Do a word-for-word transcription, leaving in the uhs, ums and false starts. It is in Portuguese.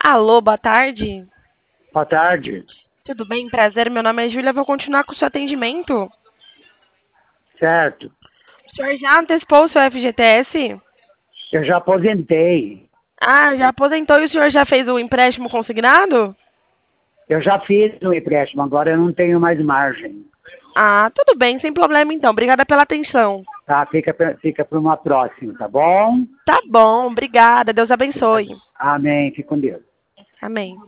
Alô, boa tarde. Boa tarde. Tudo bem? Prazer, meu nome é Júlia, vou continuar com o seu atendimento. Certo. O senhor já antecipou o seu F G T S? Eu já aposentei. Ah, já aposentou e o senhor já fez o empréstimo consignado? Eu já fiz o empréstimo, agora eu não tenho mais margem. Ah, tudo bem, sem problema então. Obrigada pela atenção. Tá? Fica, pra- fica para uma próxima, tá bom? Tá bom, obrigada. Deus abençoe. Amém. Fique com Deus. Amém.